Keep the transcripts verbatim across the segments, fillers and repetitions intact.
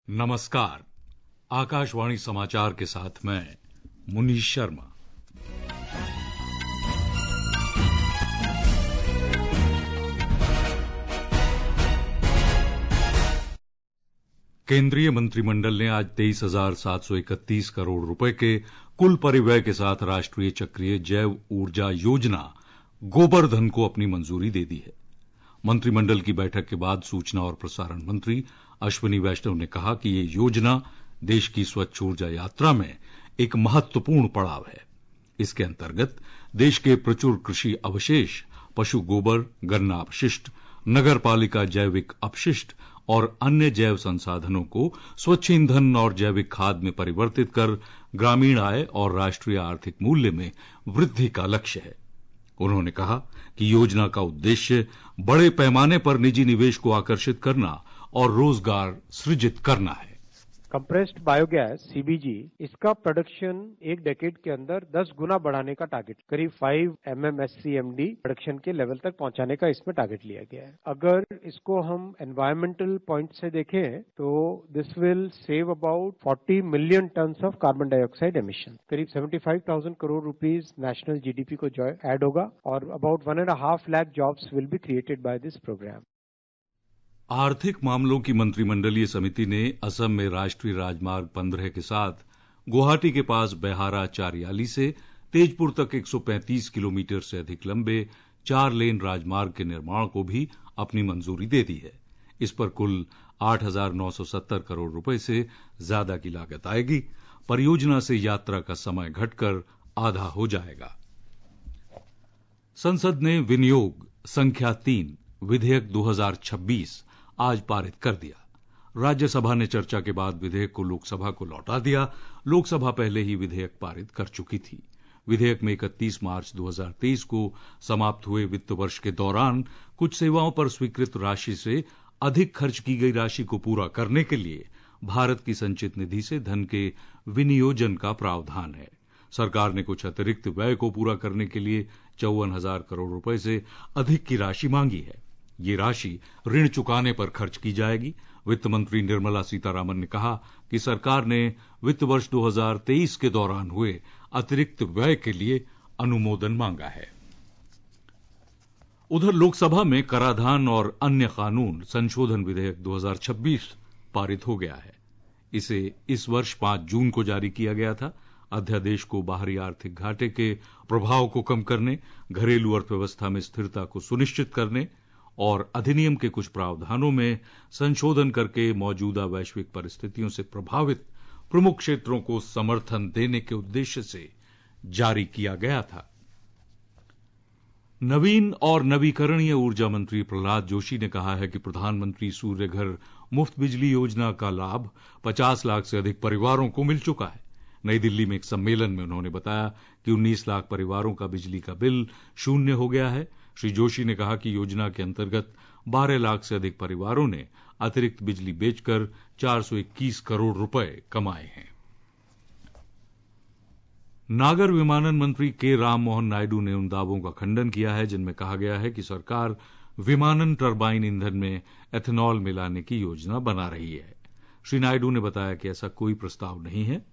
नमस्कार। आकाशवाणी समाचार के साथ मैं मुनीश शर्मा। केंद्रीय मंत्रिमंडल ने आज तेईस हजार सात सौ इकतीस करोड़ रुपए के कुल परिव्यय के साथ राष्ट्रीय चक्रीय जैव ऊर्जा योजना गोबर धन को अपनी मंजूरी दे दी है। मंत्रिमंडल की बैठक के बाद सूचना और प्रसारण मंत्री अश्विनी वैष्णव ने कहा कि ये योजना देश की स्वच्छ ऊर्जा यात्रा में एक महत्वपूर्ण पड़ाव है। इसके अंतर्गत देश के प्रचुर कृषि अवशेष, पशु गोबर, गन्ना अपशिष्ट, नगर पालिका जैविक अपशिष्ट और अन्य जैव संसाधनों को स्वच्छ ईंधन और जैविक खाद में परिवर्तित कर ग्रामीण आय और राष्ट्रीय आर्थिक मूल्य में वृद्धि का लक्ष्य है। उन्होंने कहा कि योजना का उद्देश्य बड़े पैमाने पर निजी निवेश को आकर्षित करना और रोजगार सृजित करना है। कंप्रेस्ड बायोगैस सीबीजी, इसका प्रोडक्शन एक डेकेड के अंदर दस गुना बढ़ाने का टारगेट, करीब पाँच एमएमएससीएमडी प्रोडक्शन के लेवल तक पहुंचाने का इसमें टारगेट लिया गया है। अगर इसको हम एनवायरमेंटल पॉइंट से देखें तो दिस विल सेव अबाउट चालीस million tons of carbon dioxide emission, करीब पचहत्तर हज़ार करोड़ रुपीस नेशनल जीडीपी को जो ऐड होगा और about one and half lakh jobs will be created by this programme. आर्थिक मामलों की मंत्रिमंडलीय समिति ने असम में राष्ट्रीय राजमार्ग पंद्रह के साथ गुवाहाटी के पास बेहारा चारियाली से तेजपुर तक एक सौ पैंतीस किलोमीटर से अधिक लंबे चार लेन राजमार्ग के निर्माण को भी अपनी मंजूरी दे दी है। इस पर कुल आठ हजार नौ सौ सत्तर करोड़ रुपए से ज्यादा की लागत आएगी। परियोजना से यात्रा का समय घटकर आधा हो जाएगा। संसद ने विनियोग संख्या तीन विधेयक दो हजार छब्बीस आज पारित कर दिया। राज्यसभा ने चर्चा के बाद विधेयक को लोकसभा को लौटा दिया। लोकसभा पहले ही विधेयक पारित कर चुकी थी। विधेयक में इकतीस मार्च दो हजार तेईस को समाप्त हुए वित्त वर्ष के दौरान कुछ सेवाओं पर स्वीकृत राशि से अधिक खर्च की गई राशि को पूरा करने के लिए भारत की संचित निधि से धन के विनियोजन का प्रावधान है। सरकार ने कुछ अतिरिक्त व्यय को पूरा करने के लिए चौवन हजार करोड़ रुपए से अधिक की राशि मांगी है। ये राशि ऋण चुकाने पर खर्च की जाएगी। वित्त मंत्री निर्मला सीतारामन ने कहा कि सरकार ने वित्त वर्ष दो हजार तेईस के दौरान हुए अतिरिक्त व्यय के लिए अनुमोदन मांगा है। उधर लोकसभा में कराधान और अन्य कानून संशोधन विधेयक दो हजार छब्बीस पारित हो गया है। इसे इस वर्ष पांच जून को जारी किया गया था। अध्यादेश को बाहरी आर्थिक घाटे के प्रभाव को कम करने, घरेलू अर्थव्यवस्था में स्थिरता को सुनिश्चित करने और अधिनियम के कुछ प्रावधानों में संशोधन करके मौजूदा वैश्विक परिस्थितियों से प्रभावित प्रमुख क्षेत्रों को समर्थन देने के उद्देश्य से जारी किया गया था। नवीन और नवीकरणीय ऊर्जा मंत्री प्रहलाद जोशी ने कहा है कि प्रधानमंत्री सूर्य घर मुफ्त बिजली योजना का लाभ पचास लाख से अधिक परिवारों को मिल चुका है। नई दिल्ली में एक सम्मेलन में उन्होंने बताया कि उन्नीस लाख परिवारों का बिजली का बिल शून्य हो गया है। श्री जोशी ने कहा कि योजना के अंतर्गत बारह लाख से अधिक परिवारों ने अतिरिक्त बिजली बेचकर चार सौ इक्कीस करोड़ रुपए कमाए हैं। नागर विमानन मंत्री के राम मोहन नायडू ने उन दावों का खंडन किया है जिनमें कहा गया है कि सरकार विमानन टरबाइन ईंधन में एथेनॉल मिलाने की योजना बना रही है। श्री नायडू ने बताया कि ऐसा कोई प्रस्ताव नहीं है।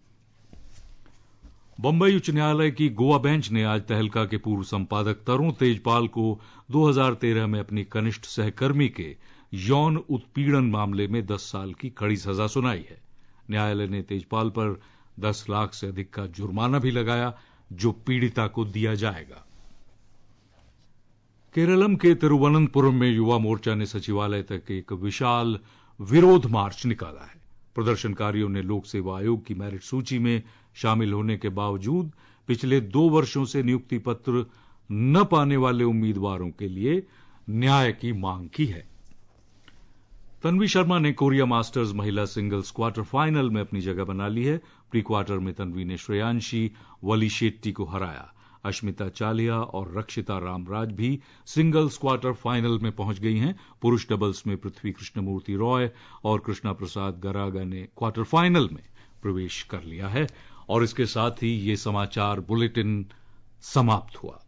बंबई उच्च न्यायालय की गोवा बेंच ने आज तहलका के पूर्व संपादक तरुण तेजपाल को दो हजार तेरह में अपनी कनिष्ठ सहकर्मी के यौन उत्पीड़न मामले में दस साल की कड़ी सजा सुनाई है। न्यायालय ने तेजपाल पर दस लाख से अधिक का जुर्माना भी लगाया, जो पीड़िता को दिया जाएगा। केरलम के तिरुवनंतपुरम में युवा मोर्चा ने सचिवालय तक एक विशाल विरोध मार्च निकाला है। प्रदर्शनकारियों ने लोक सेवा आयोग की मेरिट सूची में शामिल होने के बावजूद पिछले दो वर्षों से नियुक्ति पत्र न पाने वाले उम्मीदवारों के लिए न्याय की मांग की है। तन्वी शर्मा ने कोरिया मास्टर्स महिला सिंगल्स क्वार्टर फाइनल में अपनी जगह बना ली है। प्री क्वार्टर में तन्वी ने श्रेयांशी वलीशेट्टी को हराया। अश्मिता चालिया और रक्षिता रामराज भी सिंगल्स क्वार्टर फाइनल में पहुंच गई हैं। पुरुष डबल्स में पृथ्वी कृष्णमूर्ति रॉय और कृष्णा प्रसाद गरागा ने क्वार्टर फाइनल में प्रवेश कर लिया है। और इसके साथ ही ये समाचार बुलेटिन समाप्त हुआ।